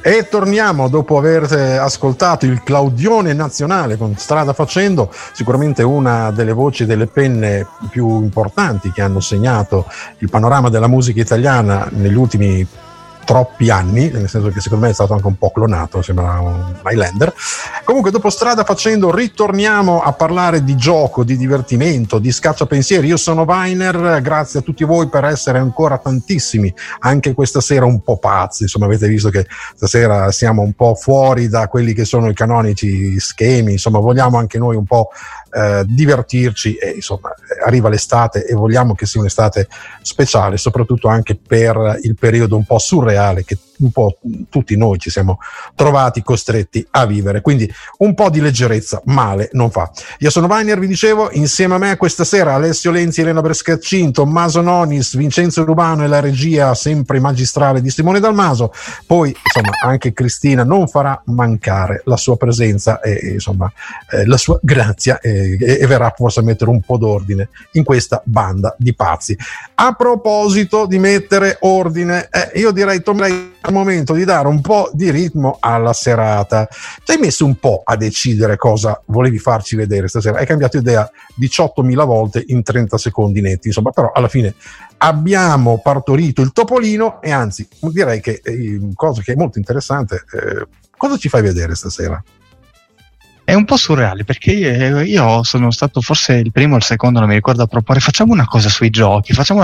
E torniamo dopo aver ascoltato il Claudione nazionale con Strada Facendo, sicuramente una delle voci, delle penne più importanti che hanno segnato il panorama della musica italiana negli ultimi troppi anni, nel senso che secondo me è stato anche un po' clonato, sembra un Highlander. Comunque dopo Strada Facendo ritorniamo a parlare di gioco, di divertimento, di scacciapensieri. Io sono Weiner, grazie a tutti voi per essere ancora tantissimi anche questa sera, un po' pazzi, insomma avete visto che stasera siamo un po' fuori da quelli che sono i canonici schemi, insomma vogliamo anche noi un po' divertirci e insomma arriva l'estate e vogliamo che sia un'estate speciale, soprattutto anche per il periodo un po' surreale che un po' tutti noi ci siamo trovati costretti a vivere, quindi un po' di leggerezza male non fa. Io sono Weiner, vi dicevo, insieme a me questa sera Alessio Lenzi, Elena Brescaccin, Tommaso Nonis, Vincenzo Rubano e la regia sempre magistrale di Simone Dalmaso, poi insomma anche Cristina non farà mancare la sua presenza e insomma la sua grazia e verrà forse a mettere un po' d'ordine in questa banda di pazzi. A proposito di mettere ordine, io direi Tom, al momento di dare un po' di ritmo alla serata. Ti hai messo un po' a decidere cosa volevi farci vedere stasera, hai cambiato idea 18.000 volte in 30 secondi netti, insomma, però alla fine abbiamo partorito il topolino e anzi direi che cosa che è molto interessante, cosa ci fai vedere stasera? È un po' surreale perché io sono stato forse il primo o il secondo, non mi ricordo, a proporre facciamo una cosa sui giochi, a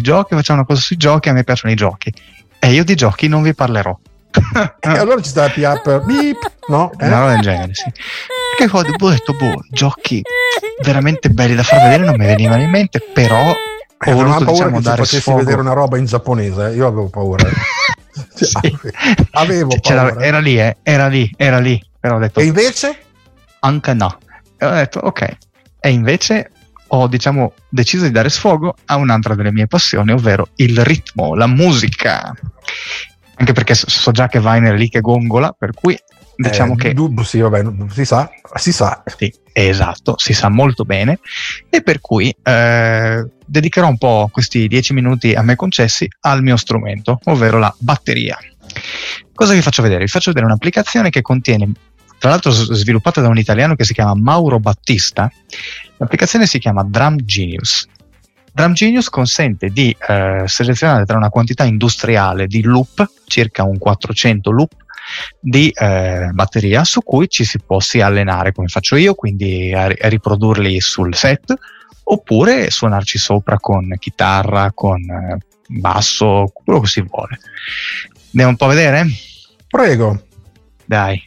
me piacciono i giochi e io di giochi non vi parlerò. Allora ci sta la PA beep, no? Una roba del genere, sì. Perché ho detto, giochi veramente belli da far vedere non mi venivano in mente, però ho voluto diciamo dare sfogo. Vedere una roba in giapponese, io avevo paura. Sì. Avevo paura. Era lì, però ho detto. E invece? Anche no. E ho detto ok. E invece ho deciso di dare sfogo a un'altra delle mie passioni, ovvero il ritmo, la musica. Anche perché so già che Weiner è lì che gongola, per cui diciamo che sì, vabbè, si sa. Sì, esatto, si sa molto bene, e per cui dedicherò un po' questi 10 minuti a me concessi al mio strumento, ovvero la batteria. Cosa vi faccio vedere? Vi faccio vedere un'applicazione che contiene, tra l'altro sviluppata da un italiano che si chiama Mauro Battista. L'applicazione si chiama Drum Genius. Drum Genius consente di selezionare tra una quantità industriale di loop, circa un 400 loop di batteria, su cui ci si può allenare come faccio io, quindi a riprodurli sul set, oppure suonarci sopra con chitarra, con basso, quello che si vuole. Andiamo un po' a vedere? Prego. Dai.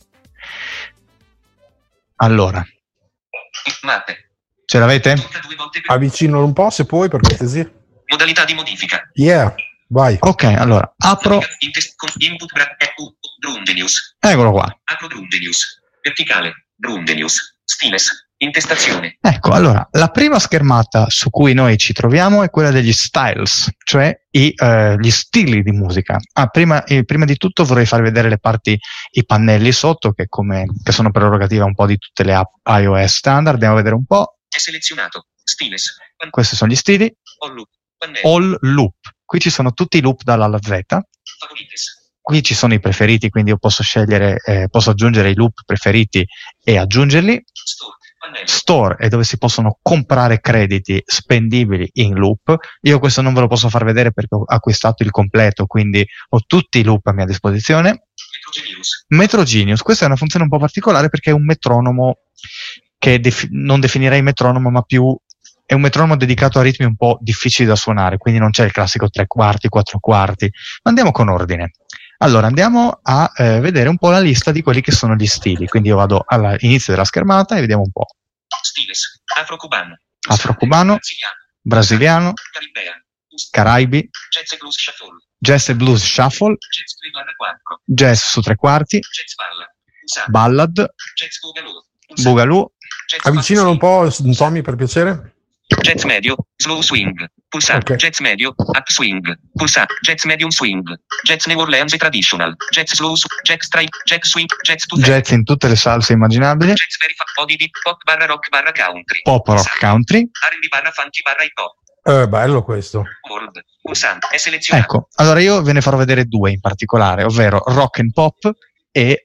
Allora, mappe. Ce l'avete? Avvicinalo un po' se puoi, per cortesia. Modalità di modifica. Yeah, vai. Ok, allora apro. Input Drum Genius. Eccolo qua. Apro Drum Genius. Verticale. Drum Genius. Stiles. Intestazione. Ecco, allora, la prima schermata su cui noi ci troviamo è quella degli styles, cioè gli stili di musica. Prima di tutto vorrei farvi vedere le parti, i pannelli sotto, che sono prerogativa un po' di tutte le app iOS standard. Andiamo a vedere un po'. È selezionato. Stiles. Questi sono gli stili. All loop. All loop. Qui ci sono tutti i loop dalla alla Z. Favorites. Qui ci sono i preferiti, quindi io posso posso aggiungere i loop preferiti e aggiungerli. Store è dove si possono comprare crediti spendibili in loop. Io questo non ve lo posso far vedere perché ho acquistato il completo, quindi ho tutti i loop a mia disposizione. Metro Genius, questa è una funzione un po' particolare perché è un metronomo che non definirei metronomo, ma più è un metronomo dedicato a ritmi un po' difficili da suonare, quindi non c'è il classico 3/4, 4/4, ma andiamo con ordine. Allora andiamo a vedere un po' la lista di quelli che sono gli stili, quindi io vado all'inizio della schermata e vediamo un po'. Stiles. Afro-cubano, brasiliano, Caraibi, Jazz e Blues Shuffle, Jazz su 3/4, Ballad, Boogaloo. Avvicinalo un po', Tommy, per piacere. Jazz medio, slow swing, pulsante, okay. Jazz medio, up swing, pulsante, jazz medium swing, jazz New Orleans traditional, jazz slow, jazz stripe, jazz swing, jazz in tutte le salse immaginabili, jazz very body beat, pop barra rock barra country, pop rock country, R&B barra funky barra hip hop. Bello questo. World. Pulsante. È selezionato. Ecco, allora io ve ne farò vedere due in particolare, ovvero rock and pop e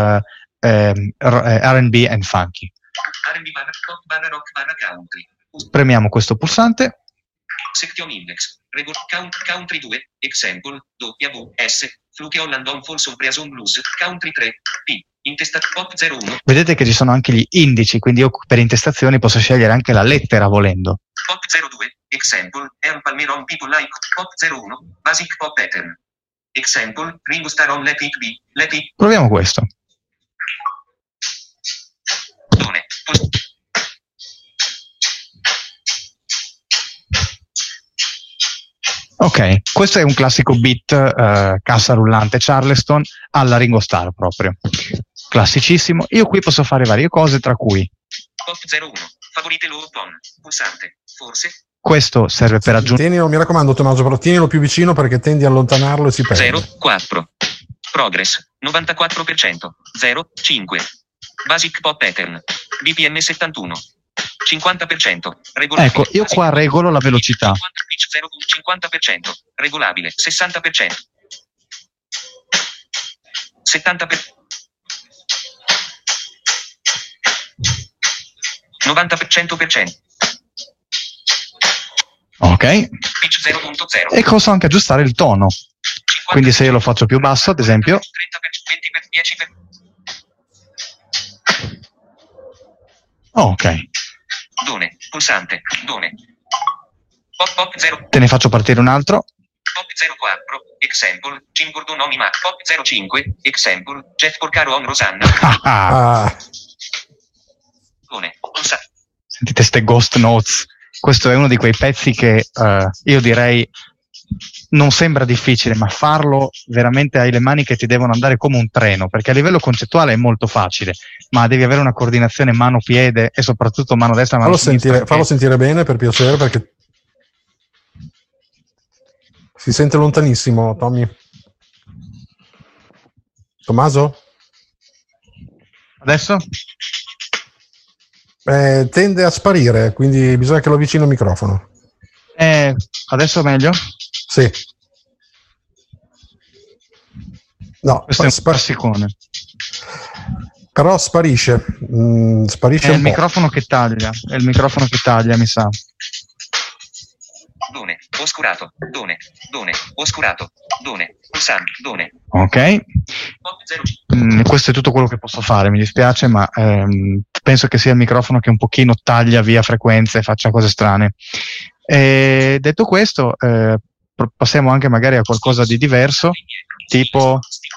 R&B and funky. R&B pop rock country. Premiamo questo pulsante. Section index. Country 2. Example. WS. Fluke Holland on Folsom Preason Blues. Country 3. P. Intestato pop 01. Vedete che ci sono anche gli indici, quindi io per intestazioni posso scegliere anche la lettera volendo. Pop 02. Example. Earl Palmer on People Like Pop 01. Basic Pop Pattern. Example. Ringo Starr on Let It Be. Let It. Proviamo questo. Done. Ok, questo è un classico beat cassa rullante Charleston alla Ringo Starr proprio. Classicissimo. Io qui posso fare varie cose, tra cui Pop 01. Favorite low on. Pulsante. Forse. Questo serve per aggiungere. Tienilo, mi raccomando Tommaso, però tienilo più vicino perché tendi a allontanarlo e si perde. 0, 4. Progress. 94%. 0, 5. Basic Pop Pattern. BPM 71. 50%. Regolabile. Ecco, io qua regolo la velocità. 50%. Regolabile. 60%. 70%. 90%. Ok. Pitch 0.0. E posso anche aggiustare il tono. Quindi se io lo faccio più basso, ad esempio. 30%, 20%, 10%. Oh, ok. Done. Pulsante. Done. Pop 0. Te ne faccio partire un altro. Pop 04. Example. Jim Gordon on Mac. Pop 05. Example. Jeff Porcaro on Rosanna. Done. Pulsante. Sentite ste ghost notes. Questo è uno di quei pezzi che io direi non sembra difficile, ma farlo veramente hai le mani che ti devono andare come un treno, perché a livello concettuale è molto facile, ma devi avere una coordinazione mano-piede e soprattutto mano destra e mano sinistra. Fallo sentire bene per piacere, perché si sente lontanissimo, Tommy. Tommaso? Adesso? Tende a sparire, quindi bisogna che lo avvicini al microfono. Adesso meglio? Sì. No, questo è un classicone. Però sparisce. Sparisce è un il po'. Microfono che taglia. È il microfono che taglia, mi sa. Done. Oscurato. Done. Oscurato. Done. Pulsante. Done. Ok. Questo è tutto quello che posso fare, mi dispiace, ma penso che sia il microfono che un pochino taglia via frequenze e faccia cose strane. Detto questo, passiamo anche magari a qualcosa di diverso, tipo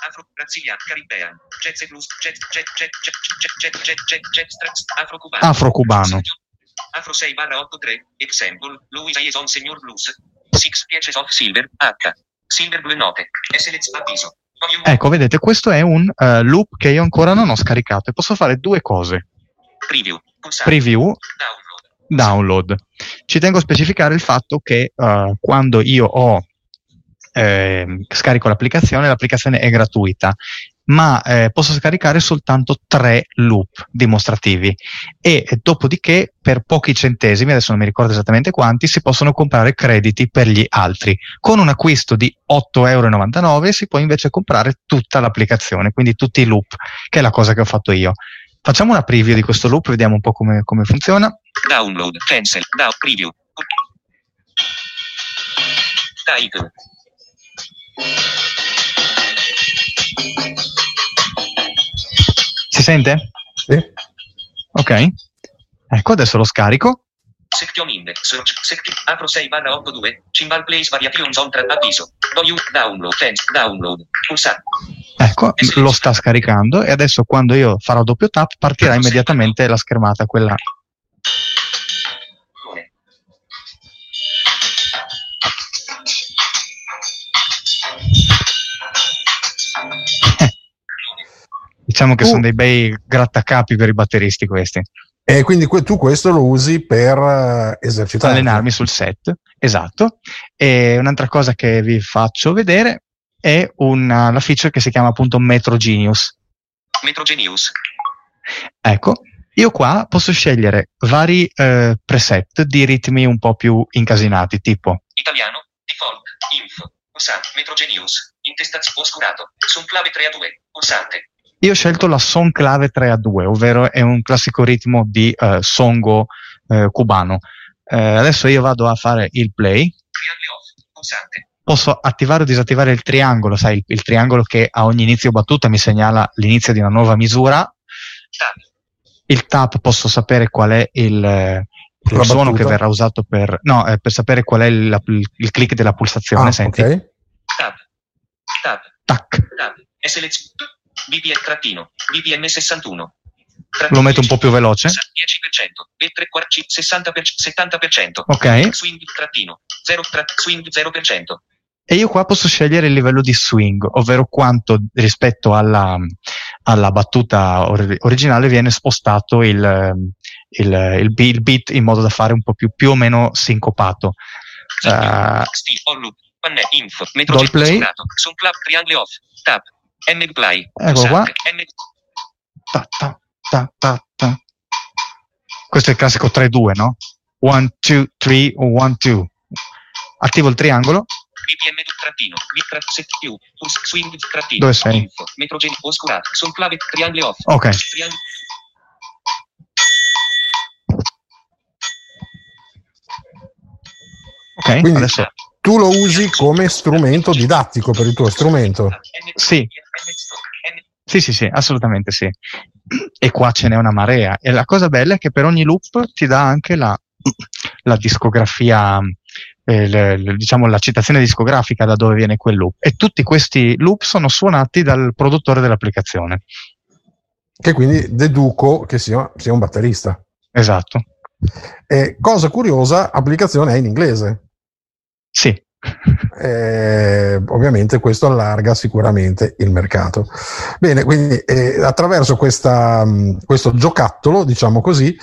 afro-cubano. Afro 6/83, example, Louis Liaison Senior Blues, 6 Pieces of Silver, H, Silver Blue Note, avviso. Ecco, vedete, questo è un loop che io ancora non ho scaricato e posso fare due cose. Preview, download. Ci tengo a specificare il fatto che quando io scarico l'applicazione è gratuita, ma posso scaricare soltanto 3 loop dimostrativi e dopodiché per pochi centesimi, adesso non mi ricordo esattamente quanti, si possono comprare crediti per gli altri. Con un acquisto di 8,99 € si può invece comprare tutta l'applicazione, quindi tutti i loop, che è la cosa che ho fatto io. Facciamo una preview di questo loop, vediamo un po' come funziona. Download, cancel, preview. Title. Si sente? Sì. Ok. Ecco, adesso lo scarico. Section index, search, Afro 6/82, Cymbal Plays Variations on Track, avviso. Download, pulsante. Ecco, lo sta scaricando e adesso quando io farò doppio tap partirà immediatamente la schermata, quella. Diciamo che sono dei bei grattacapi per i batteristi questi. E quindi tu questo lo usi per esercitare? Allenarmi sul set, esatto. E un'altra cosa che vi faccio vedere è la feature che si chiama appunto Metro Genius. Metro Genius. Ecco, Io qua posso scegliere vari preset di ritmi un po' più incasinati, tipo italiano, default, info, pulsante, Metrogenius, intestazione oscurato, son clave 3 a 2, pulsante. Io ho scelto la son clave 3 a 2, ovvero è un classico ritmo di songo cubano. Adesso io vado a fare il play. Off, pulsante. Posso attivare o disattivare il triangolo, sai, il triangolo che a ogni inizio battuta mi segnala l'inizio di una nuova misura. Tab. Il tap posso sapere qual è il suono che verrà usato per sapere qual è il click della pulsazione. Senti. Okay. Tab. Tac. Tab. BPM 61. Lo metto un po' più veloce. 10%, e 70%. Ok. Swing trattino, 0, swing 0%. E io qua posso scegliere il livello di swing, ovvero quanto rispetto alla battuta originale viene spostato il beat in modo da fare un po' più o meno sincopato. Do il play. Ecco qua. Questo è il classico 3-2, no? 1, 2, 3 o 1, 2. Attivo il triangolo. BPM trattino, più, swing trattino. Dove sei? Info, metrogeni oscurato, son clave, triangolo off. Ok. Ok, quindi adesso tu lo usi come strumento didattico per il tuo strumento? Sì, assolutamente sì. E qua ce n'è una marea. E la cosa bella è che per ogni loop ti dà anche la discografia, diciamo la citazione discografica da dove viene quel loop. E tutti questi loop sono suonati dal produttore dell'applicazione. Che quindi deduco che sia un batterista. Esatto. E cosa curiosa, applicazione è in inglese. Sì. Ovviamente questo allarga sicuramente il mercato. Bene, quindi attraverso questo giocattolo, diciamo così,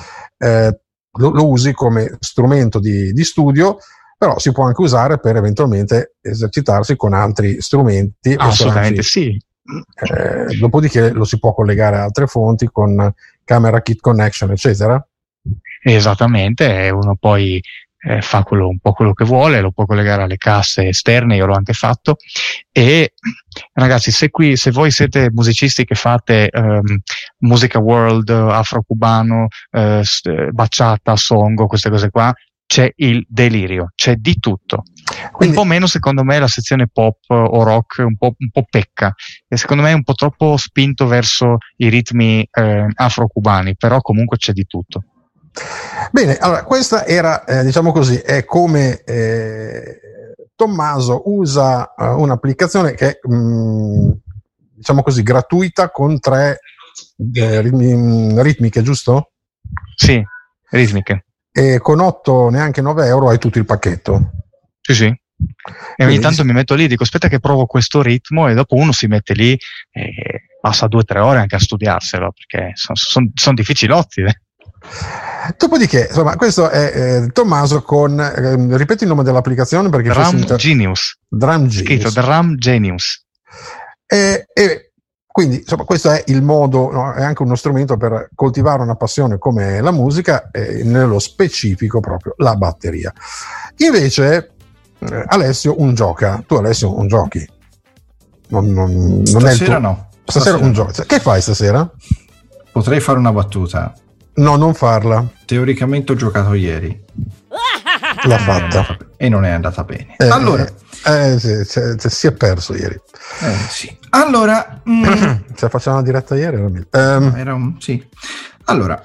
lo usi come strumento di studio, però si può anche usare per eventualmente esercitarsi con altri strumenti. Assolutamente sì. Dopodiché lo si può collegare a altre fonti con camera kit connection, eccetera. Esattamente, e uno poi fa un po' quello che vuole, lo può collegare alle casse esterne, io l'ho anche fatto. E ragazzi, se voi siete musicisti che fate musica world, afro-cubano, bachata, songo, queste cose qua, c'è il delirio, c'è di tutto. Quindi, un po' meno secondo me la sezione pop o rock un po' pecca, e secondo me è un po' troppo spinto verso i ritmi afro-cubani, però comunque c'è di tutto. Bene, allora questa era, diciamo così, è come Tommaso usa un'applicazione che è, diciamo così, gratuita con 3 ritmiche, giusto? Sì, ritmiche. E con 8, neanche 9 euro hai tutto il pacchetto. Sì. E ogni tanto mi metto lì, dico aspetta che provo questo ritmo, e dopo uno si mette lì e passa 2-3 ore anche a studiarselo, perché sono difficilotti. Dopodiché, insomma, questo è Tommaso con, ripeti il nome dell'applicazione perché Drum Genius. Scritto Drum Genius. E quindi, insomma, questo è il modo, no? È anche uno strumento per coltivare una passione come la musica, e nello specifico proprio la batteria. Invece Alessio un gioca. Tu Alessio un giochi? Non stasera è il tuo... no. Stasera un gioco. Che fai stasera? Potrei fare una battuta. No, non farla. Teoricamente ho giocato ieri. L'ha fatta. E non è andata bene. Allora. Si è perso ieri. Sì. Allora. Se facciamo una diretta ieri sì. Allora.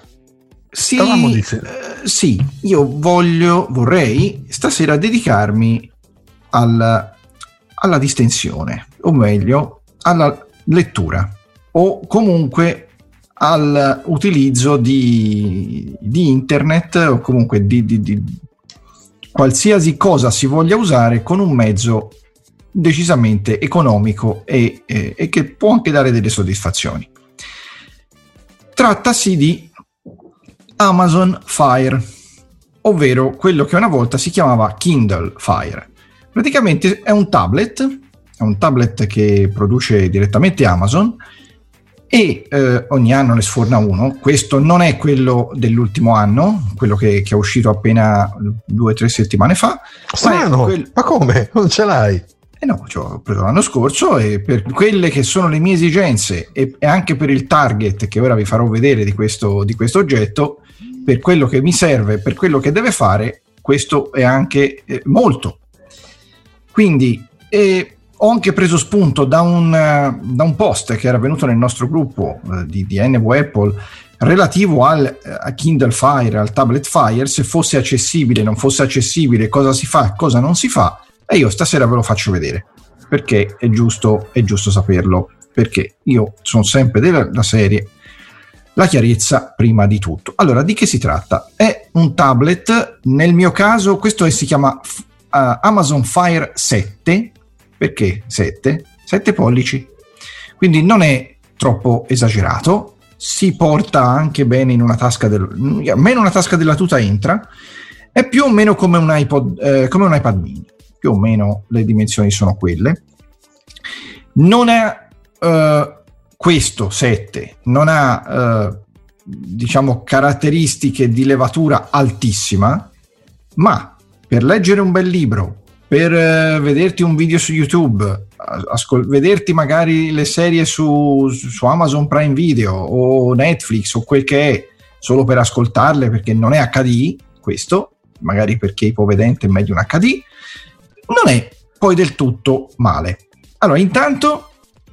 Sì, io vorrei stasera dedicarmi alla distensione, o meglio, alla lettura, o comunque all'utilizzo di internet, o comunque di qualsiasi cosa si voglia usare con un mezzo decisamente economico e che può anche dare delle soddisfazioni. Trattasi di Amazon Fire, ovvero quello che una volta si chiamava Kindle Fire. Praticamente è un tablet che produce direttamente Amazon, e ogni anno ne sforna uno. Questo non è quello dell'ultimo anno, quello che è uscito appena 2 o 3 settimane fa. Strano, ma come? Non ce l'hai? No, ho preso l'anno scorso, e per quelle che sono le mie esigenze e anche per il target che ora vi farò vedere di questo oggetto, per quello che mi serve, per quello che deve fare, questo è anche molto. Quindi ho anche preso spunto da un post che era venuto nel nostro gruppo di NW Apple relativo a Kindle Fire, al tablet Fire, se fosse accessibile, non fosse accessibile, cosa si fa, cosa non si fa. E io stasera ve lo faccio vedere, perché è giusto saperlo, perché io sono sempre della serie la chiarezza prima di tutto. Allora, di che si tratta? È un tablet, nel mio caso questo si chiama Amazon Fire 7. Perché 7? 7 pollici, quindi non è troppo esagerato, si porta anche bene in una tasca almeno una tasca della tuta entra, è più o meno come un iPad mini, più o meno le dimensioni sono quelle. Non ha questo 7 non ha diciamo caratteristiche di levatura altissima, ma per leggere un bel libro, per vederti un video su YouTube, vederti magari le serie su Amazon Prime Video o Netflix o quel che è, solo per ascoltarle perché non è HD, questo magari perché ipovedente è meglio un HD, non è poi del tutto male. Allora, intanto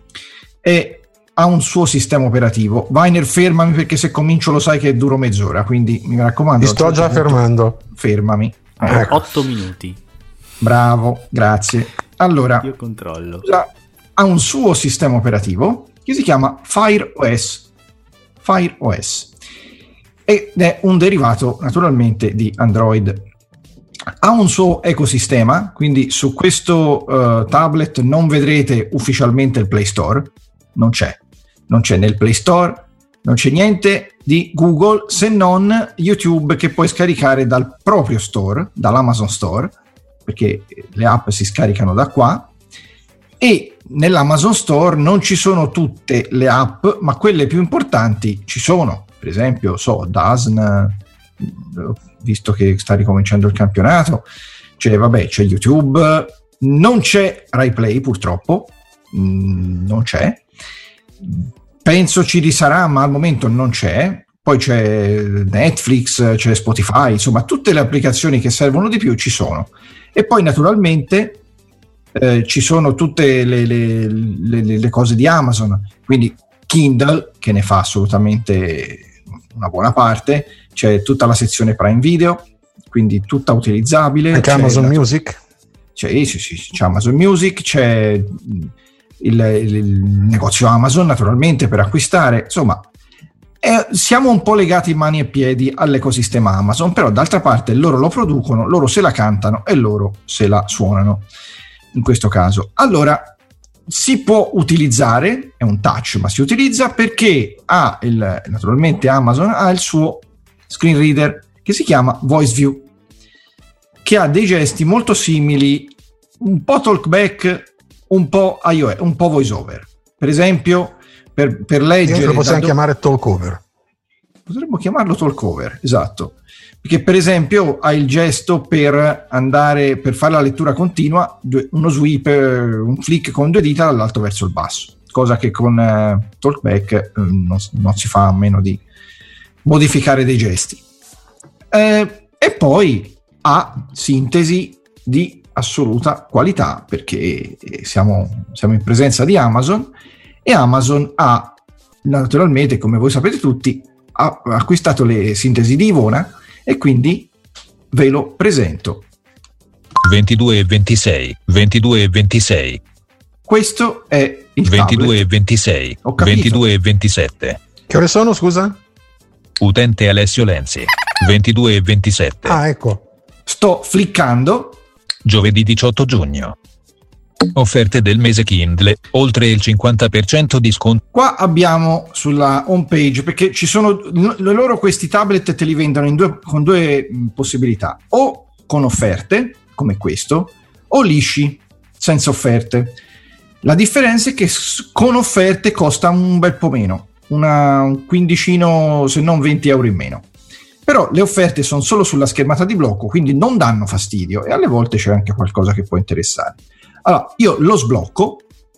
ha un suo sistema operativo. Weiner, fermami, perché se comincio lo sai che duro mezz'ora, quindi mi raccomando. Ti sto già fermando. Fermami. 8 minuti. Bravo, grazie. Allora, io controllo. Ha un suo sistema operativo che si chiama Fire OS ed è un derivato naturalmente di Android. Ha un suo ecosistema, quindi su questo tablet non vedrete ufficialmente il Play Store, non c'è nel Play Store, non c'è niente di Google se non YouTube, che puoi scaricare dal proprio store, dall'Amazon Store, perché le app si scaricano da qua, e nell'Amazon Store non ci sono tutte le app, ma quelle più importanti ci sono. Per esempio, DAZN, visto che sta ricominciando il campionato, c'è YouTube, non c'è RaiPlay purtroppo, non c'è, penso ci risarà, ma al momento non c'è. Poi c'è Netflix, c'è Spotify, insomma tutte le applicazioni che servono di più ci sono. E poi naturalmente ci sono tutte le cose di Amazon, quindi Kindle, che ne fa assolutamente una buona parte, c'è tutta la sezione Prime Video, quindi tutta utilizzabile. Anche Amazon Music? C'è Amazon Music, c'è il negozio Amazon naturalmente per acquistare, insomma siamo un po' legati mani e piedi all'ecosistema Amazon, però d'altra parte loro lo producono, loro se la cantano e loro se la suonano in questo caso. Allora, si può utilizzare, è un touch ma si utilizza perché naturalmente Amazon ha il suo screen reader che si chiama VoiceView, che ha dei gesti molto simili, un po' talkback, un po' iOS, un po' voiceover. Per esempio, per leggere, lo possiamo chiamare talkover. Potremmo chiamarlo talkover, esatto, perché per esempio ha il gesto per fare la lettura continua, uno sweep, un flick con 2 dita dall'alto verso il basso, cosa che con talkback non si fa a meno di modificare dei gesti. E poi ha sintesi di assoluta qualità, perché siamo in presenza di Amazon, e Amazon ha naturalmente, come voi sapete tutti, ha acquistato le sintesi di Ivona, e quindi ve lo presento. 22 e 26. Questo è il 22 e 26. 22 e 27. Che ore sono, scusa? Utente Alessio Lenzi. 22 e 27. Ah, ecco. Sto fliccando. Giovedì 18 giugno. Offerte del mese Kindle, oltre il 50% di sconto. Qua abbiamo sulla home page, perché ci sono loro questi tablet te li vendono con due possibilità, o con offerte come questo, o lisci senza offerte. La differenza è che con offerte costa un bel po' meno, un quindicino, se non 20 euro in meno. Però le offerte sono solo sulla schermata di blocco, quindi non danno fastidio e alle volte c'è anche qualcosa che può interessare. Allora, io lo sblocco.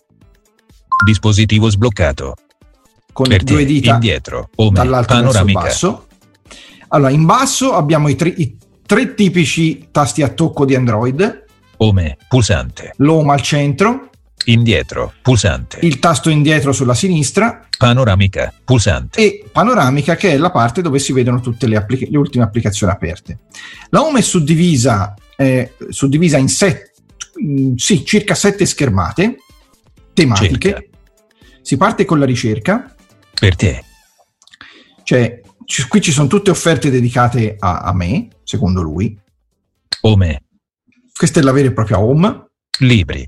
Dispositivo sbloccato. Con le due dita indietro, dall'alto verso il basso. Allora, in basso abbiamo i tre tipici tasti a tocco di Android. Home, pulsante. L'home al centro. Indietro, pulsante. Il tasto indietro sulla sinistra. Panoramica, pulsante. E panoramica, che è la parte dove si vedono tutte le ultime applicazioni aperte. La home è suddivisa in circa 7 schermate tematiche. Cerca. Si parte con la ricerca. Per te. Cioè, qui ci sono tutte offerte dedicate a me, secondo lui. Home. Questa è la vera e propria home. Libri.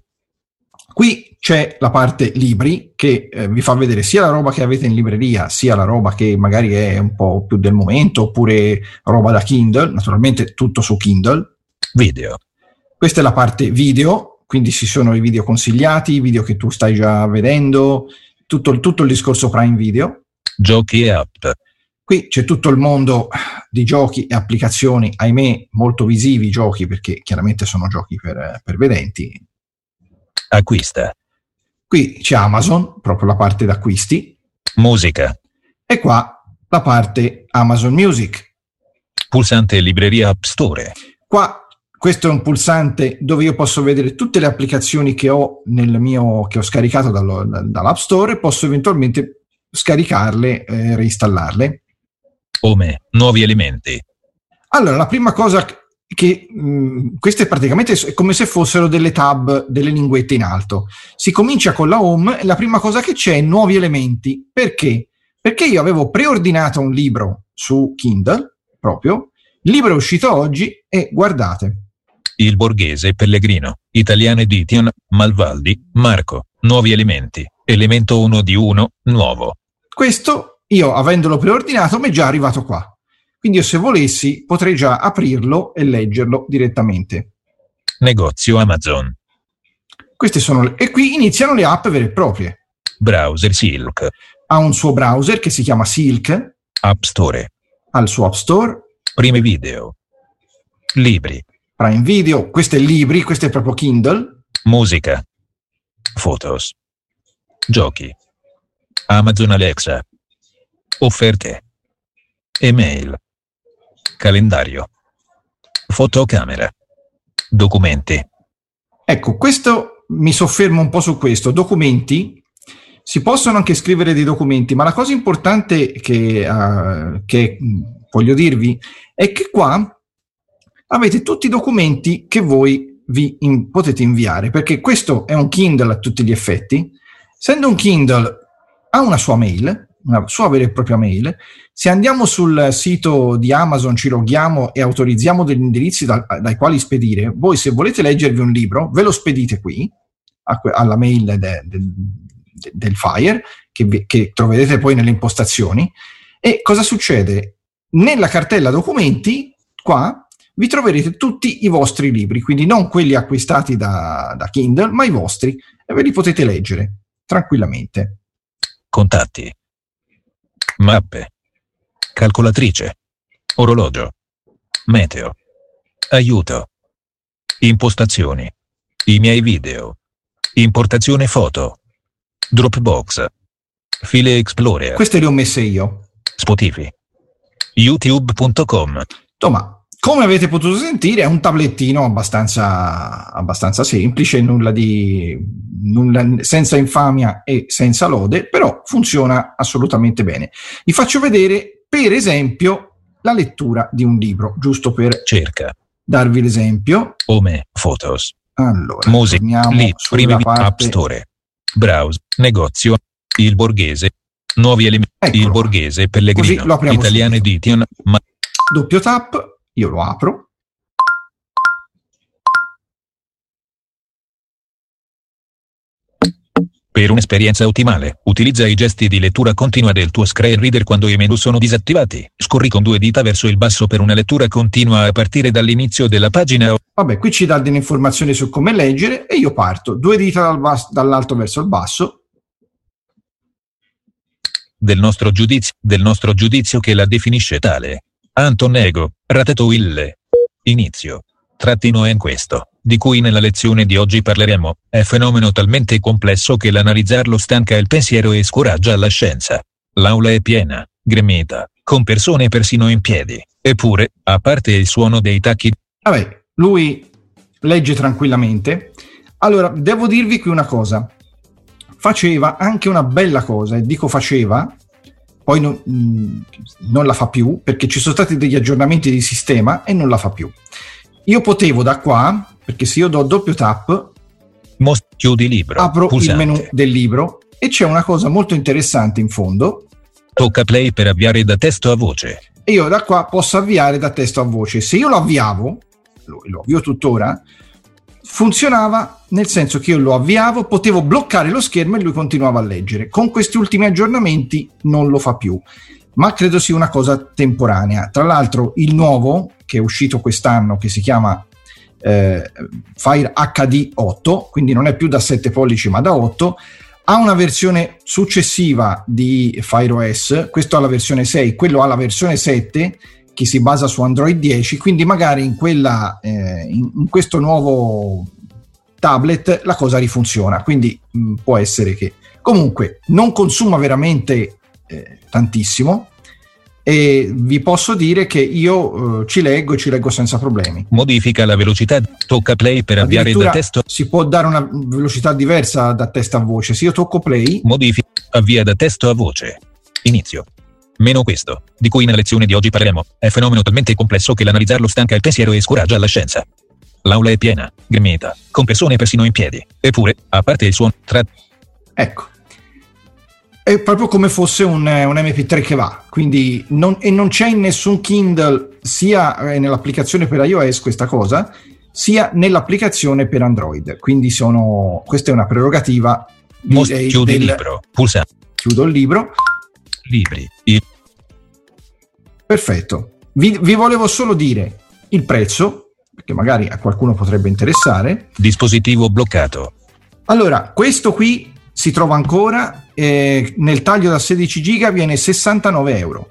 Qui c'è la parte libri che vi fa vedere sia la roba che avete in libreria, sia la roba che magari è un po' più del momento, oppure roba da Kindle, naturalmente tutto su Kindle. Video. Questa è la parte video, quindi ci sono i video consigliati, i video che tu stai già vedendo, tutto il discorso Prime Video. Giochi e app. Qui c'è tutto il mondo di giochi e applicazioni, ahimè molto visivi giochi, perché chiaramente sono giochi per vedenti. Acquista. Qui c'è Amazon, proprio la parte d'acquisti. Musica. E qua la parte Amazon Music. Pulsante libreria App Store. Qua questo è un pulsante dove io posso vedere tutte le applicazioni che ho che ho scaricato dall'App Store e posso eventualmente scaricarle e reinstallarle. Home, nuovi elementi. Allora, la prima cosa che queste praticamente è come se fossero delle tab, delle linguette in alto. Si comincia con la home e la prima cosa che c'è è nuovi elementi. Perché? Perché io avevo preordinato un libro su Kindle, proprio. Il libro è uscito oggi e guardate. Il Borghese Pellegrino, Italiana Edition, Malvaldi, Marco, nuovi elementi, elemento 1 di 1, nuovo. Questo, io avendolo preordinato, mi è già arrivato qua. Quindi io se volessi potrei già aprirlo e leggerlo direttamente. Negozio Amazon. Queste sono e qui iniziano le app vere e proprie. Browser Silk. Ha un suo browser che si chiama Silk. App Store. Ha il suo App Store. Prime video. Libri. Prime Video. Questo è libri, questo è proprio Kindle. Musica. Photos. Giochi. Amazon Alexa. Offerte. Email. Calendario. Fotocamera. Documenti. Ecco, questo mi soffermo un po' su questo. Documenti. Si possono anche scrivere dei documenti, ma la cosa importante che voglio dirvi è che qua avete tutti i documenti che voi potete inviare, perché questo è un Kindle a tutti gli effetti. Essendo un Kindle, ha una sua mail, una sua vera e propria mail. Se andiamo sul sito di Amazon, ci loghiamo e autorizziamo degli indirizzi dai quali spedire, voi se volete leggervi un libro, ve lo spedite qui, alla mail del Fire, che troverete poi nelle impostazioni. E cosa succede? Nella cartella documenti, qua, vi troverete tutti i vostri libri, quindi non quelli acquistati da Kindle, ma i vostri, e ve li potete leggere tranquillamente. Contatti. Mappe. Calcolatrice. Orologio. Meteo. Aiuto. Impostazioni. I miei video. Importazione foto. Dropbox. File Explorer. Queste le ho messe io. Spotify. YouTube.com. Insomma, come avete potuto sentire, è un tablettino abbastanza semplice, nulla senza infamia e senza lode, però funziona assolutamente bene. Vi faccio vedere, per esempio, la lettura di un libro, giusto per darvi l'esempio. Home, Photos. Allora, Musica, primi App Store. Browse, negozio, il Borghese, nuovi elementi, Eccolo. Il Borghese Pellegrino, Italiana Edition, doppio tap. Io lo apro. Per un'esperienza ottimale, utilizza i gesti di lettura continua del tuo screen reader quando i menu sono disattivati. Scorri con 2 dita verso il basso per una lettura continua a partire dall'inizio della pagina. Vabbè, qui ci dà delle informazioni su come leggere e io parto 2 dita dall'alto verso il basso. Del nostro giudizio che la definisce tale. Anton Ego, Ratatouille. Inizio. Trattino è questo, di cui nella lezione di oggi parleremo, è fenomeno talmente complesso che l'analizzarlo stanca il pensiero e scoraggia la scienza. L'aula è piena, gremita, con persone persino in piedi, eppure, a parte il suono dei tacchi... Vabbè, lui legge tranquillamente. Allora, devo dirvi qui una cosa. Faceva anche una bella cosa, e dico faceva, poi non la fa più, perché ci sono stati degli aggiornamenti di sistema e non la fa più. Io potevo da qua, perché se io do doppio tap, chiudi libro, apro pulsante. il menu del libro e c'è una cosa molto interessante in fondo. Tocca play per avviare da testo a voce. E io da qua posso avviare da testo a voce. Se io lo avviavo, lo avvio tuttora, funzionava nel senso che io lo avviavo, potevo bloccare lo schermo e lui continuava a leggere. Con questi ultimi aggiornamenti non lo fa più, ma credo sia una cosa temporanea. Tra l'altro il nuovo, che è uscito quest'anno, che si chiama Fire HD 8, quindi non è più da 7 pollici ma da 8, ha una versione successiva di Fire OS, questo ha la versione 6, quello ha la versione 7 che si basa su Android 10, quindi magari in questo nuovo tablet la cosa rifunziona, quindi può essere che comunque non consuma veramente tantissimo. E vi posso dire che io ci leggo senza problemi. Modifica la velocità, tocca play per avviare da testo. Si può dare una velocità diversa da testo a voce. Se io tocco play, modifica, avvia da testo a voce. Inizio. Meno questo, di cui nella lezione di oggi parleremo, è fenomeno talmente complesso che l'analizzarlo stanca il pensiero e scoraggia la scienza. L'aula è piena, gremita, con persone persino in piedi. Eppure, a parte il suono, ecco. È proprio come fosse un MP3 che va, quindi non c'è in nessun Kindle, sia nell'applicazione per iOS questa cosa, sia nell'applicazione per Android. Quindi questa è una prerogativa. Chiudi il libro, pulsa. Chiudo il libro. Libri. Perfetto. Vi volevo solo dire il prezzo, perché magari a qualcuno potrebbe interessare. Dispositivo bloccato. Allora, questo qui si trova ancora nel taglio da 16 giga, viene 69 euro,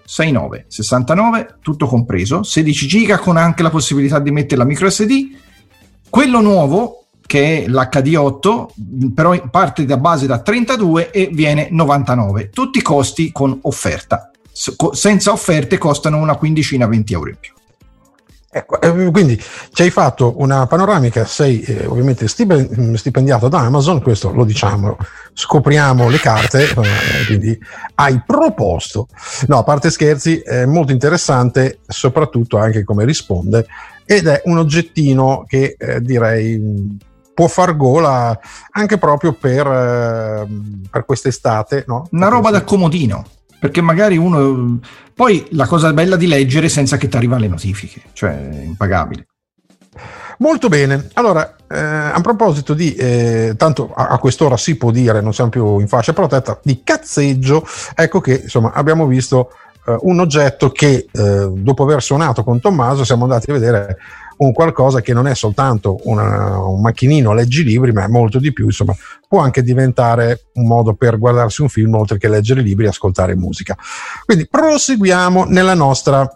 69, tutto compreso, 16 giga con anche la possibilità di mettere la micro SD. Quello nuovo, che è l'HD8, però parte da base da 32 e viene 99, tutti costi con offerta. Senza offerte costano una quindicina, 20 euro in più. Ecco, quindi ci hai fatto una panoramica, sei ovviamente stipendiato da Amazon, questo lo diciamo, scopriamo le carte, quindi hai proposto, no, a parte scherzi, è molto interessante soprattutto anche come risponde, ed è un oggettino che direi può far gola anche proprio per quest'estate, no? Una roba da comodino, perché magari uno... Poi la cosa bella di leggere senza che ti arrivano le notifiche, cioè è impagabile. Molto bene, allora a proposito di, tanto a quest'ora si può dire, non siamo più in fascia protetta, di cazzeggio, ecco che insomma abbiamo visto un oggetto che dopo aver suonato con Tommaso siamo andati a vedere un qualcosa che non è soltanto un macchinino leggi libri, ma è molto di più, insomma può anche diventare un modo per guardarsi un film oltre che leggere libri e ascoltare musica. Quindi proseguiamo nella nostra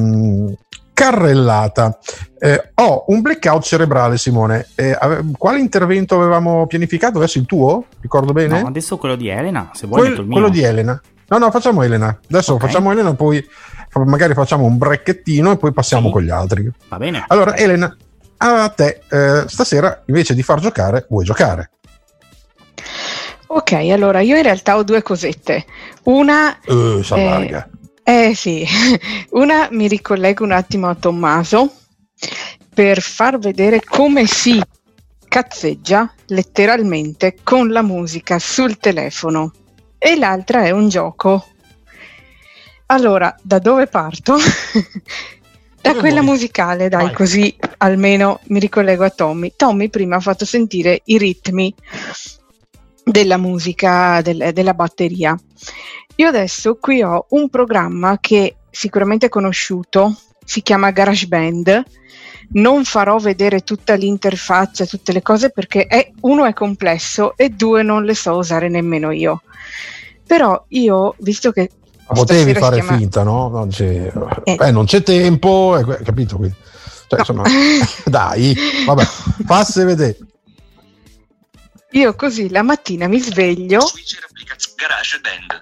carrellata. Ho un blackout cerebrale, Simone. Quale intervento avevamo pianificato? Adesso il tuo? Ricordo bene? No, adesso quello di Elena, se vuoi metto il mio. Quello di Elena. No, facciamo Elena. Adesso okay. Facciamo Elena, poi magari facciamo un breakchettino e poi passiamo con gli altri. Va bene. Allora, Elena, a te stasera invece di far giocare, vuoi giocare? Ok, allora io in realtà ho due cosette. Una s'allarga. Sì, una mi ricollego un attimo a Tommaso per far vedere come si cazzeggia letteralmente con la musica sul telefono, e l'altra è un gioco. Allora, da dove parto? Da quella musicale, dai, così almeno mi ricollego a Tommy. Tommy prima ha fatto sentire i ritmi della musica, della batteria. Io adesso qui ho un programma che sicuramente è conosciuto, si chiama GarageBand. Non farò vedere tutta l'interfaccia, tutte le cose, perché uno è complesso e due non le so usare nemmeno io. Però io, visto che potevi fare finta, no? Non c'è tempo, capito? Quindi, cioè, insomma, dai, vabbè, passi vedere. Io così la mattina mi sveglio. GarageBand.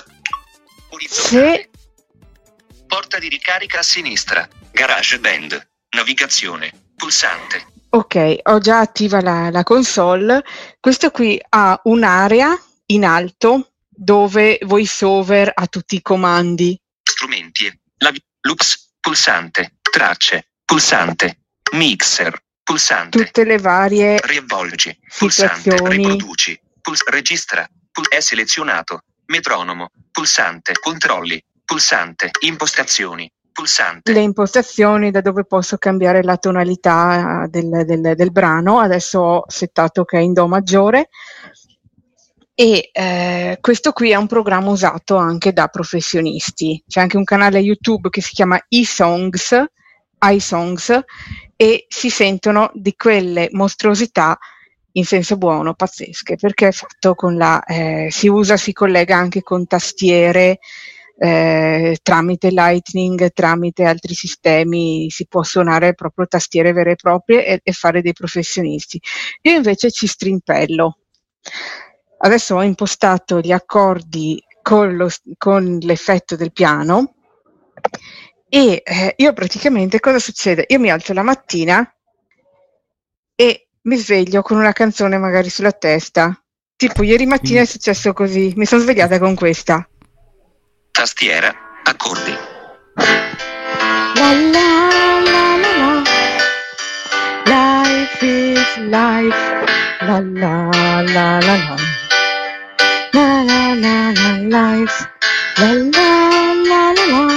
Se porta di ricarica a sinistra. GarageBand. Navigazione. Pulsante. Ok, ho già attiva la console. Questo qui ha un'area in alto dove VoiceOver ha tutti i comandi. Strumenti. Loops. Pulsante. Tracce. Pulsante. Mixer. Pulsante. Tutte le varie riavvolgi. Pulsante. Riproduci. Registra. È selezionato. Metronomo. Pulsante. Controlli. Pulsante. Impostazioni. Pulsante. Le impostazioni da dove posso cambiare la tonalità del brano. Adesso ho settato che è in Do maggiore. E questo qui è un programma usato anche da professionisti. C'è anche un canale YouTube che si chiama iSongs, e si sentono di quelle mostruosità in senso buono, pazzesche, perché è fatto con si collega anche con tastiere tramite Lightning, tramite altri sistemi, si può suonare proprio tastiere vere e proprie e fare dei professionisti. Io invece ci strimpello. Adesso ho impostato gli accordi con l'effetto del piano e io praticamente cosa succede? Io mi alzo la mattina e mi sveglio con una canzone magari sulla testa. Tipo ieri mattina è successo così, mi sono svegliata con questa. Tastiera, accordi. La la la la la. Life is life. La la la la la. La la la la life. La la la la la.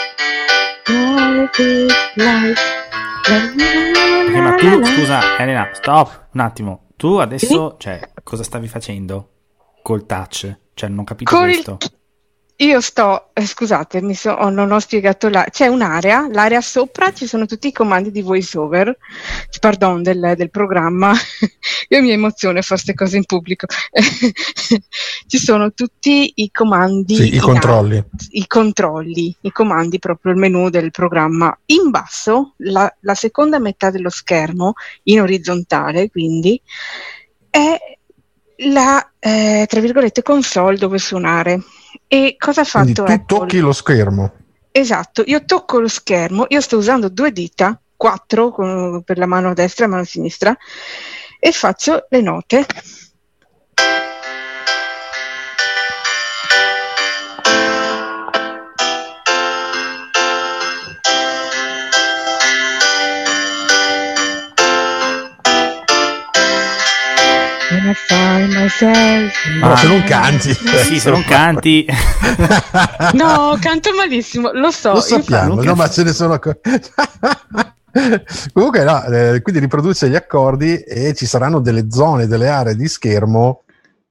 Life is life. Ma tu, scusa Elena, stop un attimo. Tu adesso, cioè, cosa stavi facendo col touch? Cioè, non ho capito questo. Io scusate, non ho spiegato c'è un'area, l'area sopra ci sono tutti i comandi di VoiceOver, pardon, del programma. Io mi emoziono a fare queste cose in pubblico. Ci sono tutti i comandi, sì, i controlli, i comandi, proprio il menu del programma. In basso, la seconda metà dello schermo, in orizzontale, quindi, è la, tra virgolette, console dove suonare. E cosa ha fatto? Quindi tu tocchi lo schermo. Esatto, io tocco lo schermo, io sto usando 2 dita, 4 per la mano destra e la mano sinistra, e faccio le note. No, se non canti. Sì, se non canti. No, canto malissimo, lo so. Lo sappiamo, no, ma ce ne sono. Comunque no, quindi riproduce gli accordi e ci saranno delle zone, delle aree di schermo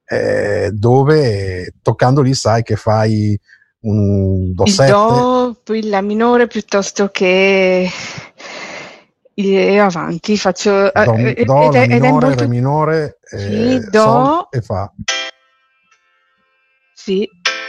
dove toccandoli sai che fai un Do7. Il Do, poi la minore piuttosto che e avanti faccio do la minore, molto... re minore, sì, Do Sol e Fa. Sì.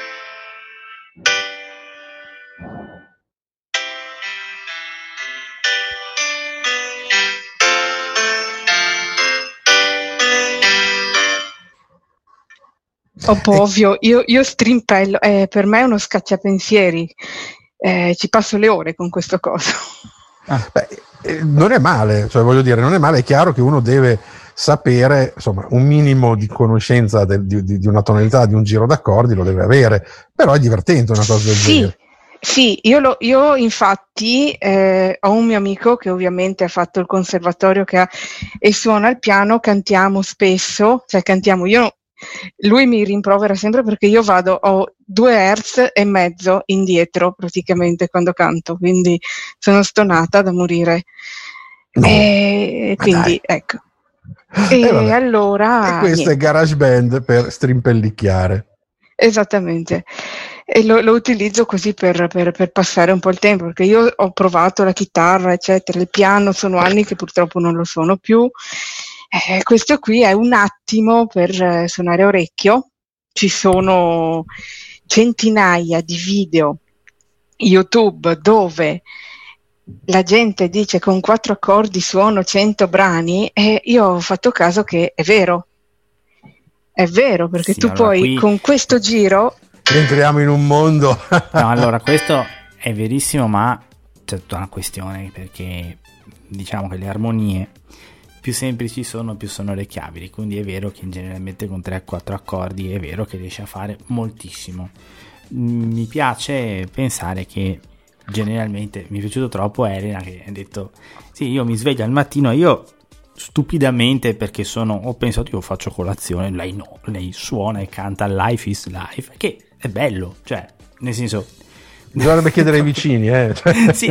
Ovvio, io strimpello, per me è uno scacciapensieri, ci passo le ore con questo coso. Non è male, cioè voglio dire, non è male, è chiaro che uno deve sapere, insomma, un minimo di conoscenza di una tonalità, di un giro d'accordi lo deve avere, però è divertente una cosa del genere. Sì, io infatti ho un mio amico che ovviamente ha fatto il conservatorio e suona il piano, cantiamo spesso, lui mi rimprovera sempre perché io ho 2 Hz e mezzo indietro praticamente quando canto, quindi sono stonata da morire. No, e quindi dai. Ecco. E allora... E questo è GarageBand per strimpellicchiare. Esattamente. E lo utilizzo così per passare un po' il tempo, perché io ho provato la chitarra, eccetera, il piano, sono anni che purtroppo non lo suono più. Questo qui è un attimo per suonare orecchio. Ci sono centinaia di video YouTube dove la gente dice con 4 accordi suono 100 brani, e io ho fatto caso che è vero, perché sì, tu allora, poi qui... con questo giro entriamo in un mondo. No, allora questo è verissimo, ma c'è tutta una questione, perché diciamo che le armonie più semplici sono più sono orecchiabili, quindi è vero che generalmente con 3-4 accordi è vero che riesci a fare moltissimo. Mi piace pensare che generalmente, mi è piaciuto troppo Elena che ha detto sì, io mi sveglio al mattino, io stupidamente, perché ho pensato io faccio colazione, lei suona e canta Life is Life, che è bello, cioè nel senso bisognerebbe chiedere ai vicini, sì,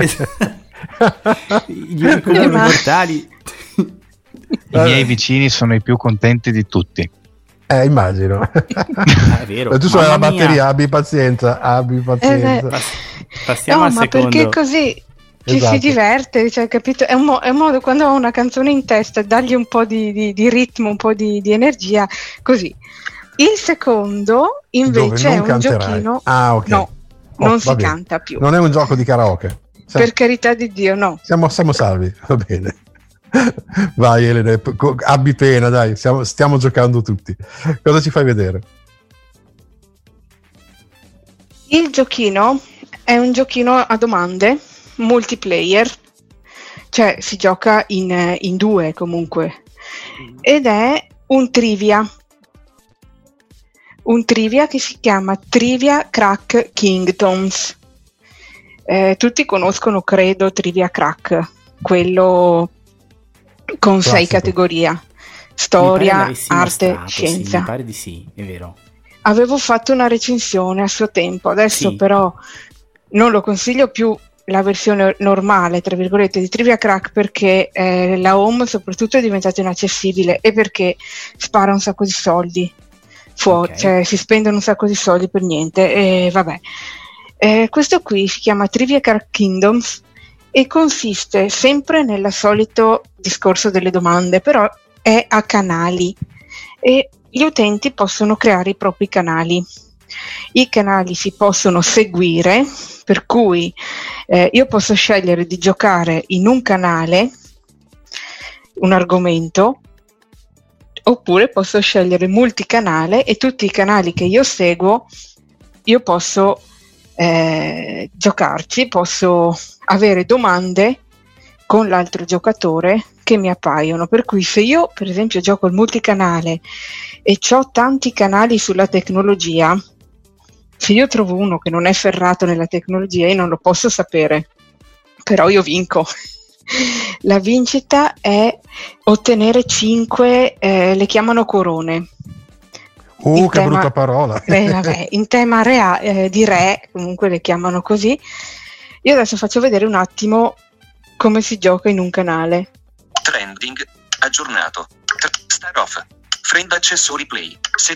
gli unici comuni mortali. I miei vicini sono i più contenti di tutti. Immagino. È vero. Tu suoni la batteria, abbi pazienza. Passiamo al secondo. Ma perché così ci si diverte, cioè, capito? È un modo, quando ho una canzone in testa, dargli un po' di ritmo, un po' di energia, così. Il secondo invece è un giochino. Ah, ok. No, non si canta più. Non è un gioco di karaoke. Per carità di Dio, no. Siamo salvi, va bene. Vai Elena, abbi pena, dai, stiamo giocando tutti. Cosa ci fai vedere? Il giochino è un giochino a domande, multiplayer, cioè si gioca in 2 comunque, ed è un trivia che si chiama Trivia Crack Kingdoms. Tutti conoscono, credo, Trivia Crack, quello con classico. 6 categorie: storia, arte, scienza. Sì, mi pare di sì, è vero. Avevo fatto una recensione a suo tempo, adesso però non lo consiglio più la versione normale, tra virgolette, di Trivia Crack, perché la home soprattutto è diventata inaccessibile, e perché spara un sacco di soldi fuori, cioè si spendono un sacco di soldi per niente, e vabbè. Questo qui si chiama Trivia Crack Kingdoms e consiste sempre nel solito discorso delle domande, però è a canali e gli utenti possono creare i propri canali. I canali si possono seguire, per cui io posso scegliere di giocare in un canale un argomento, oppure posso scegliere multicanale, e tutti i canali che io seguo io posso giocarci, posso avere domande con l'altro giocatore che mi appaiono, per cui se io per esempio gioco il multicanale e ho tanti canali sulla tecnologia, se io trovo uno che non è ferrato nella tecnologia io non lo posso sapere, però io vinco. La vincita è ottenere 5, le chiamano corone. Che brutta parola. Vabbè, in tema di re, comunque le chiamano così. Io adesso faccio vedere un attimo come si gioca in un canale. Trending, aggiornato, Star off, friend accessori play,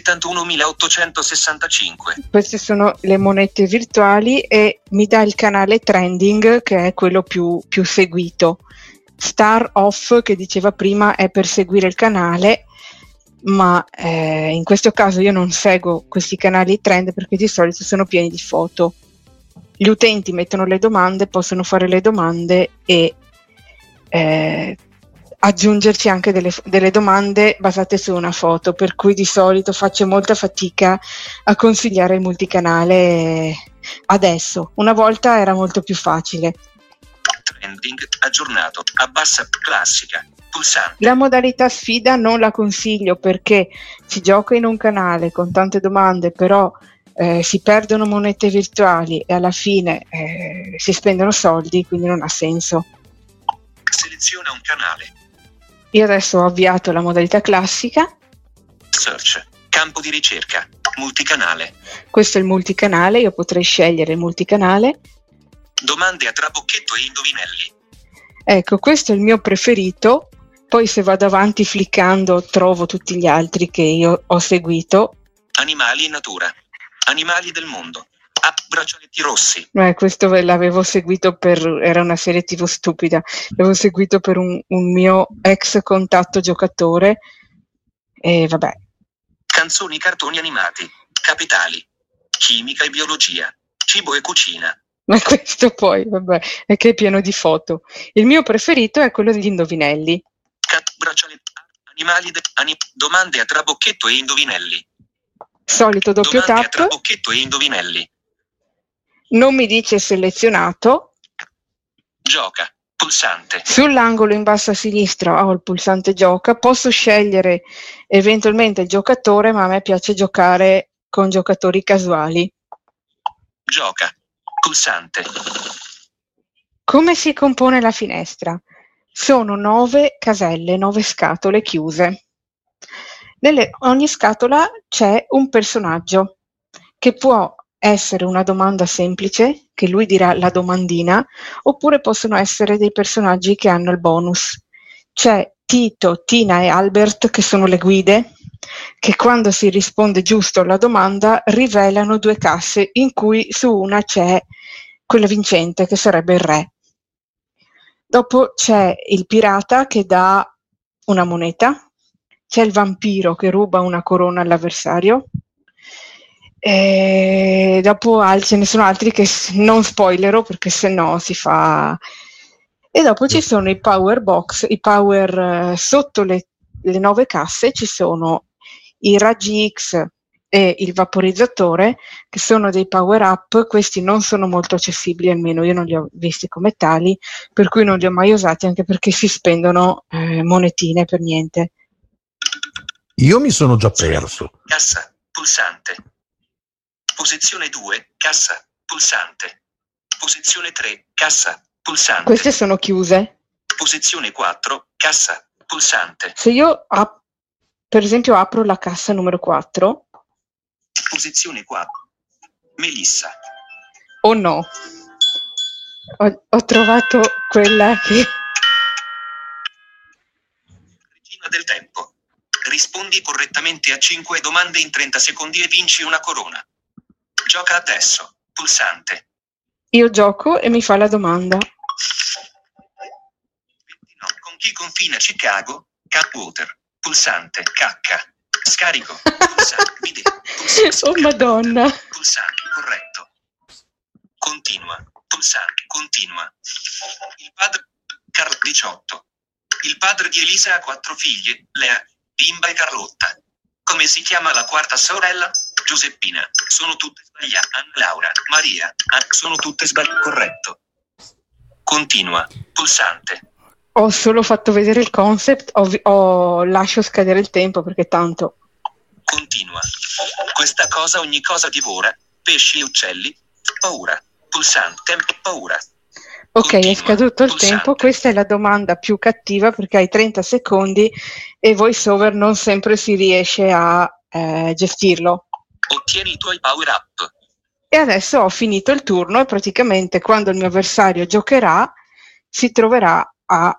71.865. Queste sono le monete virtuali e mi dà il canale trending, che è quello più seguito. Star off, che diceva prima, è per seguire il canale, ma in questo caso io non seguo questi canali trend perché di solito sono pieni di foto. Gli utenti mettono le domande, possono fare le domande e aggiungerci anche delle domande basate su una foto, per cui di solito faccio molta fatica a consigliare il multicanale adesso. Una volta era molto più facile. Trending, aggiornato, abbassa, classica, pulsante. La modalità sfida non la consiglio perché si gioca in un canale con tante domande, però si perdono monete virtuali e alla fine si spendono soldi, quindi non ha senso. Seleziona un canale. Io adesso ho avviato la modalità classica. Search, campo di ricerca, multicanale. Questo è il multicanale, io potrei scegliere il multicanale. Domande a trabocchetto e indovinelli. Ecco, questo è il mio preferito Poi se vado avanti fliccando trovo tutti gli altri che io ho seguito. Animali in natura. Animali del mondo. App braccialetti rossi. Questo l'avevo seguito era una serie TV stupida, l'avevo seguito per un mio ex contatto giocatore e vabbè. Canzoni, cartoni animati. Capitali. Chimica e biologia. Cibo e cucina. Ma questo poi, vabbè, è che è pieno di foto. Il mio preferito è quello degli indovinelli. Braccialetti. Animali. Domande a trabocchetto e indovinelli. Solito doppio Domande a tap. trabocchetto e indovinelli. Non mi dice selezionato. Gioca. Pulsante. Sull'angolo in basso a sinistra ho il pulsante gioca. Posso scegliere eventualmente il giocatore, ma a me piace giocare con giocatori casuali. Gioca. Pulsante. Come si compone la finestra? Sono 9 caselle, 9 scatole chiuse. Ogni scatola c'è un personaggio che può essere una domanda semplice, che lui dirà la domandina, oppure possono essere dei personaggi che hanno il bonus. C'è Tito, Tina e Albert, che sono le guide, che quando si risponde giusto alla domanda rivelano 2 casse in cui su una c'è quella vincente, che sarebbe il re. Dopo c'è il pirata che dà una moneta, c'è il vampiro che ruba una corona all'avversario, e dopo ce ne sono altri che non spoilerò perché sennò si fa. E dopo ci sono i power box, i power sotto le 9 casse ci sono i raggi X e il vaporizzatore, che sono dei power up. Questi non sono molto accessibili, almeno io non li ho visti come tali, per cui non li ho mai usati, anche perché si spendono monetine per niente. Io mi sono già perso. Cassa. Pulsante. Posizione 2. Cassa. Pulsante. Posizione 3. Cassa. Pulsante. Queste sono chiuse. Posizione 4. Cassa. Pulsante. Se io per esempio apro la cassa numero 4. Posizione 4. Melissa. Oh no. Ho trovato quella che... Regina del tempo. Rispondi correttamente a 5 domande in 30 secondi e vinci una corona. Gioca adesso. Pulsante. Io gioco e mi fa la domanda. Con chi confina Chicago? Capwater. Pulsante. Cacca. Scarico. Pulsante. Pulsante. Oh madonna. Pulsante. Corretto. Continua. Pulsante. Continua. Il padre 18. Il padre di Elisa ha 4 figlie, Lea, Bimba e Carlotta. Come si chiama la quarta sorella? Giuseppina. Sono tutte sbagliate. Anna Laura, Maria. Sono tutte sbagliate. Corretto. Continua. Pulsante. Ho solo fatto vedere il concept, lascio scadere il tempo perché tanto. Continua. Questa cosa ogni cosa divora. Pesci e uccelli. Paura. Pulsante. Paura. Ok, Continua. è scaduto il Pulsante. tempo. Questa è la domanda più cattiva perché hai 30 secondi e VoiceOver non sempre si riesce a gestirlo. Ottieni i tuoi power up. E adesso ho finito il turno e praticamente quando il mio avversario giocherà si troverà a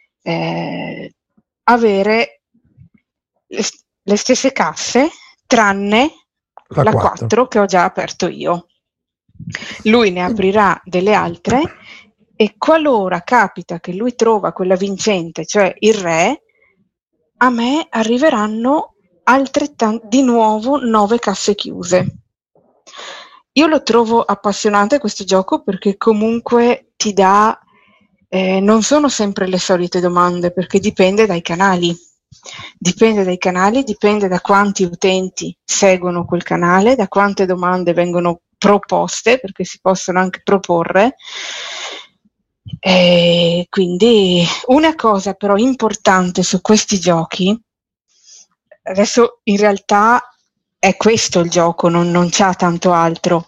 avere le stesse casse tranne la 4 che ho già aperto io. Lui ne aprirà delle altre e qualora capita che lui trova quella vincente, cioè il re, a me arriveranno di nuovo 9 casse chiuse. Io lo trovo appassionante questo gioco perché comunque ti dà non sono sempre le solite domande perché dipende dai canali, dipende da quanti utenti seguono quel canale, da quante domande vengono proposte, perché si possono anche proporre. E quindi una cosa però importante su questi giochi, adesso in realtà è questo il gioco, non c'ha tanto altro.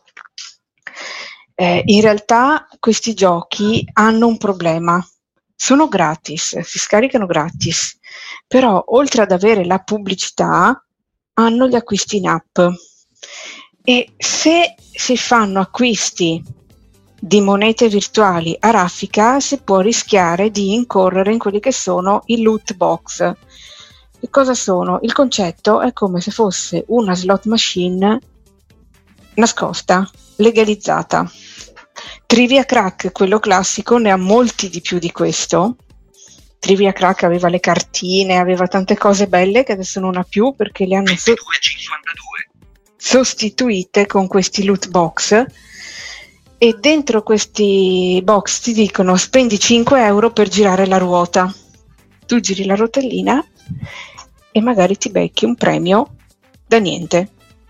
In realtà questi giochi hanno un problema, sono gratis, si scaricano gratis, però oltre ad avere la pubblicità hanno gli acquisti in app e se si fanno acquisti di monete virtuali a raffica, si può rischiare di incorrere in quelli che sono i loot box. Che cosa sono? Il concetto è come se fosse una slot machine nascosta, legalizzata. Trivia Crack, quello classico, ne ha molti di più di questo. Trivia Crack aveva le cartine, aveva tante cose belle che adesso non ha più perché le hanno sostituite con questi loot box, e dentro questi box ti dicono spendi 5 euro per girare la ruota. Tu giri la rotellina e magari ti becchi un premio da niente.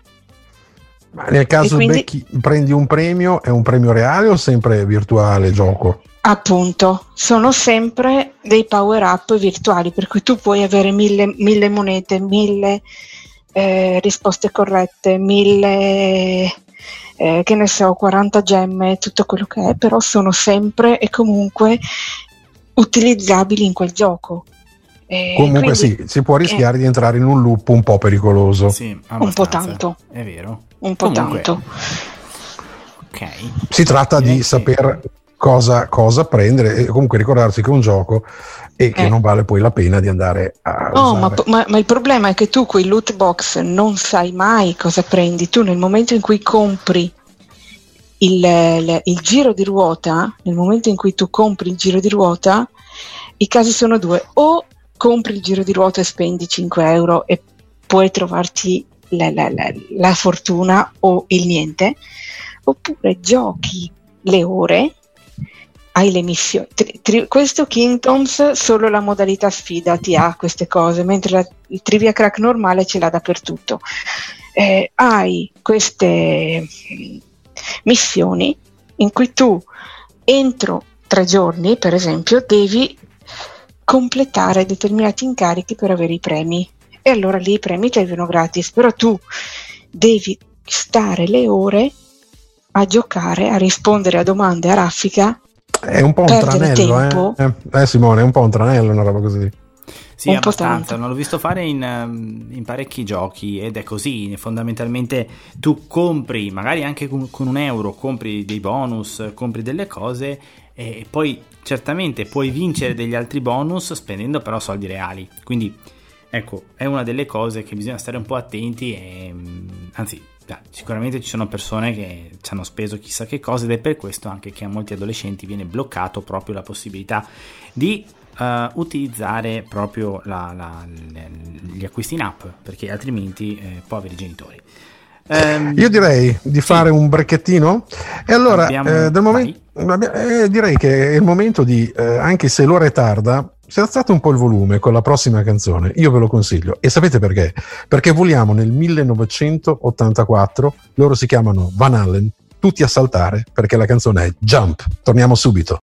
Ma nel caso quindi, prendi un premio, è un premio reale o sempre virtuale gioco? Appunto, sono sempre dei power up virtuali, per cui tu puoi avere 1000 monete, 1000 risposte corrette, 1000 che ne so, 40 gemme, tutto quello che è, però sono sempre e comunque utilizzabili in quel gioco. Comunque quindi, sì, si può rischiare di entrare in un loop un po' pericoloso. Sì, un po' tanto. È vero. Un po' Comunque, tanto. Ok. Si tratta di saper cosa prendere e comunque ricordarsi che è un gioco e che non vale poi la pena di andare a usare. Ma il problema è che tu quei loot box non sai mai cosa prendi. Tu nel momento in cui compri il giro di ruota, nel momento in cui tu compri il giro di ruota, i casi sono due: o compri il giro di ruota e spendi 5 euro e puoi trovarti la fortuna o il niente, oppure giochi le ore, hai le missioni. Questo Kingdoms solo la modalità sfida ti ha queste cose, mentre il Trivia Crack normale ce l'ha dappertutto. Hai queste missioni in cui tu entro 3 giorni, per esempio, devi completare determinati incarichi per avere i premi, e allora lì i premi ti arrivano gratis, però tu devi stare le ore a giocare, a rispondere a domande a raffica. È un po' un tranello, Simone, è un po' un tranello una roba così. Sì, un abbastanza. Non l'ho visto fare in parecchi giochi ed è così. Fondamentalmente tu compri, magari anche con un euro, compri dei bonus, compri delle cose e poi certamente puoi vincere degli altri bonus spendendo però soldi reali. Quindi ecco, è una delle cose che bisogna stare un po' attenti e anzi, sicuramente ci sono persone che ci hanno speso chissà che cosa ed è per questo anche che a molti adolescenti viene bloccato proprio la possibilità di utilizzare proprio gli acquisti in app, perché altrimenti poveri genitori. Io direi di fare un brecchettino e allora direi che è il momento di anche se l'ora è tarda, se alzate un po' il volume con la prossima canzone, io ve lo consiglio. E sapete perché? Perché voliamo nel 1984, loro si chiamano Van Halen, tutti a saltare perché la canzone è Jump. Torniamo subito.